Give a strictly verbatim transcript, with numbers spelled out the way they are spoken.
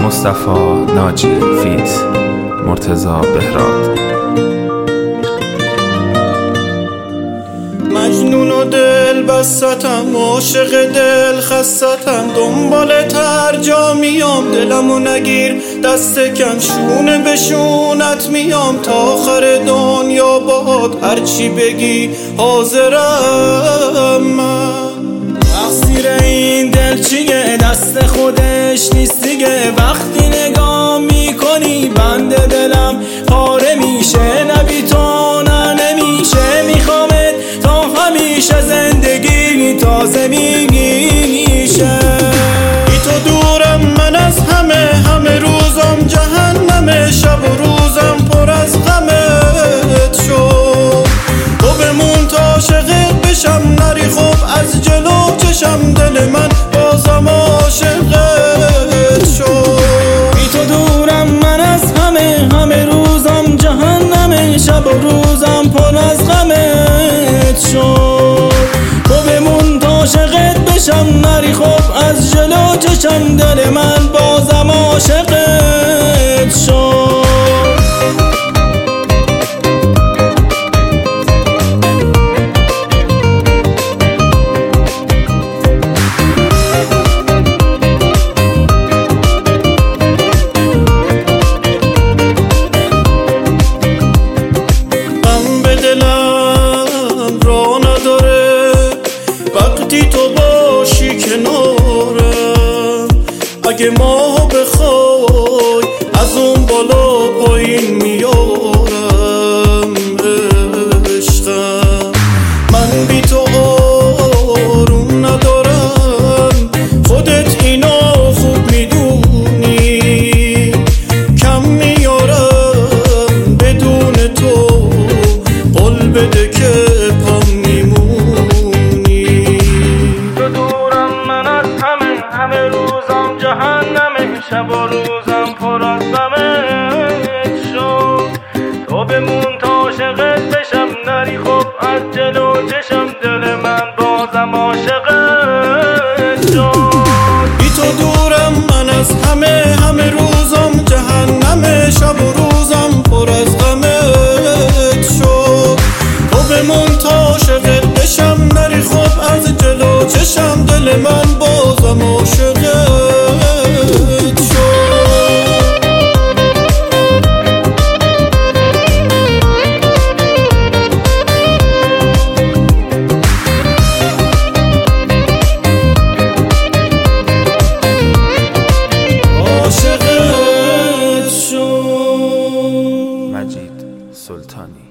مصطفی ناجی فیت مرتضی بهراد. مجنون و دل بستم، عاشق دل خستم، دنبال تر جا میام، دلمو نگیر دست کم، شونه به شونت میام تا آخر دنیا باد، هرچی بگی حاضرم. من تقصیر این دل چیه؟ دست خودش نیست دیگه، وقتی نگاه میکنی بند دلم پاره میشه، نبی تو نه نمیشه، میخوامت تا همیشه، زندگی تازه میشه. بی تو دورم من از همه، همه روزم جهنمه، شب و روزم پر از غمت شد. تو بمون تا عاشقت بشم، نری خوب از جلو چشم، دل من بازم عاشقت شد. بی تو دورم من از همه، همه روزم جهنمه، شب و روزم پر از غمت شد. تو بمون تا عاشقت بشم، نری خوب از جلو چشم، دل من بازم عاشقت شد. تو باشی کنارم، اگه ما بخوای از اون بالا پایین میارم. عشقم من بی تو آروم ندارم، خودت اینا خوب میدونی، کم میارم بدون تو، قول بده که پام همه روزم جهنمه، شب و روزم پر از غمت شد. تو بمون تا عاشقت بشم، نری خوب از جلو چشم، دل من بازم عاشقت شد. بی تو دورم من از همه، همه روزم جهنمه، شب و روزم پر از غمت شد. تو بمون تا عاشقت بشم، نری خوب از جلو چشم، دل من بازم عاشقت شد. مجید سلطانی.